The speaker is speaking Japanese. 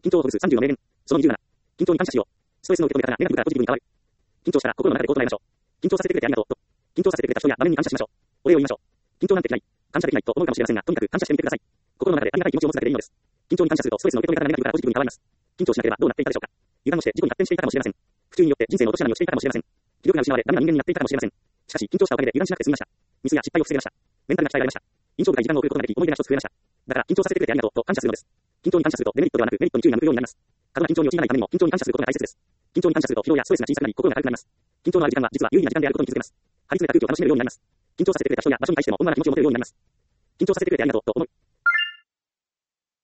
緊張をほぐす30の名言。その27。緊張に感謝しよう。ストレスの受け止め方がネガティブからポジティブに変わる。緊張したら心の中でこう唱えましょう。緊張させてくれてありがとうと。緊張させてくれた人や場面に感謝しましょう。お礼を言いましょう。緊張なんて嫌い。感謝できないと思うかもしれませんが、とにかく感謝してみてください。心の中でありがたい気持ちを持つだけでいいのです。緊張に感謝するとストレスの受け止め方がネガティブからポジティブに変わります。緊張しなければどうなっていたでしょうか。油断をして事故に発展していたかもしれません。不注意によって人生の落とし穴に落ちていたかもしれません。気力が失われダメな人間になっていたかもしれません。しかし緊張したおかげで油断しなくて済みました。ミスや失敗を防げました。メンタルが鍛えられました。印象深い時間を送ることができ思い出が一つ増えました。だから緊張させてくれてありがとうと感謝するのです。緊張に感謝するとデメリットではなくメリットに注意が向くようになります。過度な緊張に陥らないためにも緊張に感謝することが大切です。緊張に感謝すると疲労やストレスが小さくなり心が軽くなります。緊張のある時間は実は有意義な時間であることに気づけます。張り詰めた空気を楽しめるようになります。緊張させてくれた人や場所に対しても温和な気持ちを持てるようになります。緊張させてくれてありがとうと思う。